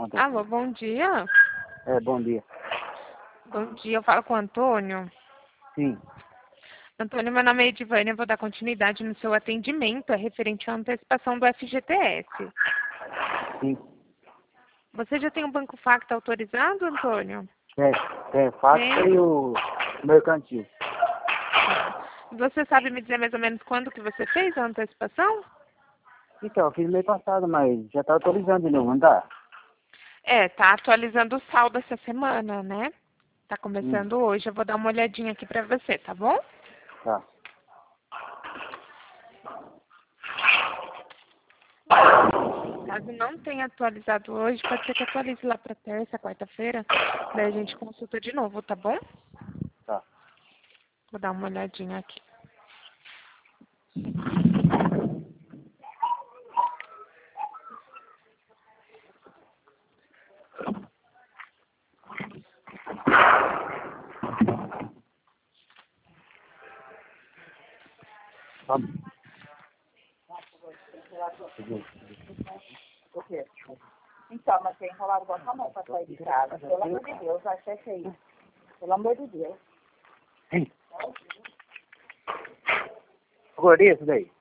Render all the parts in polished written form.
acontecendo. Alô, bom dia. Bom dia. Bom dia, eu falo com o Antônio. Sim. Antônio, meu nome é Edivânia, eu vou dar continuidade no seu atendimento, é referente à antecipação do FGTS. Sim. Você já tem o Banco Facta autorizado, Antônio? Tem Facta Tem. e o mercantil. Você sabe me dizer mais ou menos quando que você fez a antecipação? Então, eu fiz mês passado, mas já tá autorizando de novo, não tá? Tá atualizando o saldo essa semana, né? Tá começando hoje, eu vou dar uma olhadinha aqui pra você, tá bom? Tá. Caso não tenha atualizado hoje, pode ser que atualize lá pra terça, quarta-feira, daí a gente consulta de novo, tá bom? Tá. Vou dar uma olhadinha aqui. Vamos. O quê? Então, mas tem enrolado igual a mão pra sair de casa. Pelo amor de Deus, vai ser feio. Pelo amor de Deus. Sim. Gordinha isso daí?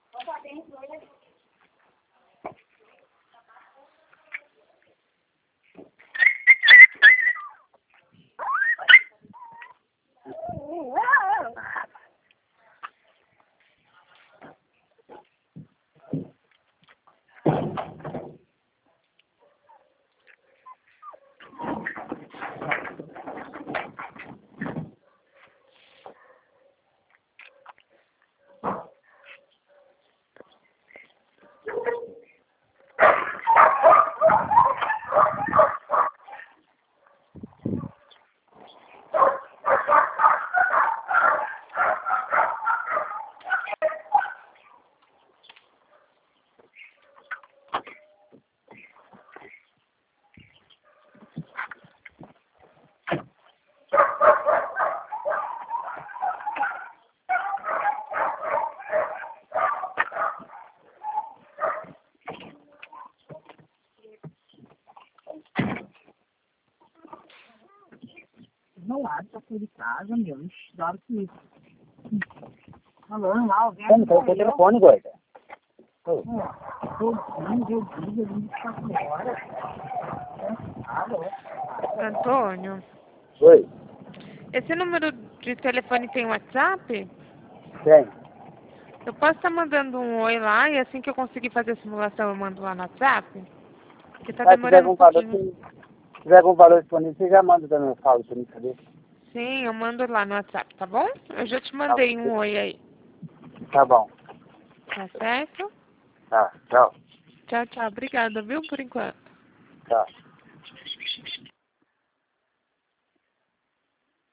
Não lá, já fui de casa, meu. Ixi, dá hora que... Falando lá, alguém... Como? Tá o telefone, gorda. Ô. Eu vi 24 horas. Alô? Antônio, Oi. esse número de telefone tem WhatsApp? Tem. Eu posso estar mandando um oi lá e assim que eu conseguir fazer a simulação eu mando lá no WhatsApp? Porque tá Mas se tiver demorando um algum valor, pouquinho. se tiver algum valor disponível, você já manda também o saldo pra mim saber. Sim, eu mando lá no WhatsApp, tá bom? Eu já te mandei um oi aí, Tá bom. tá certo? Tá. Tchau. Tchau, tchau. Obrigada, viu, por enquanto. Tchau.